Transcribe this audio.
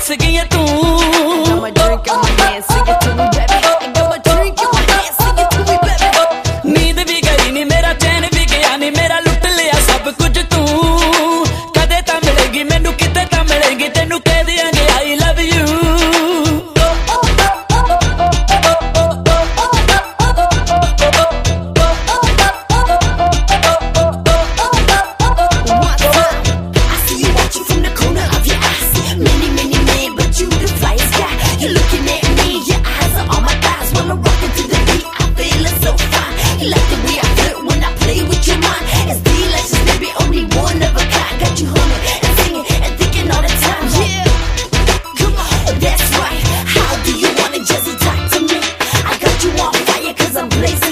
हंस गई है तू। got my drink in my hand, sing it to me, baby. I got my drink in my hand, sing it to me, baby. नींद भी गई नी, मेरा चैन भी गया नी, मेरा लुट लिया सब कुछ तू। कदे ता मिलेगी मैनू, किते ता मिलेगी तेनू, कह दियांगे I love you। Blaze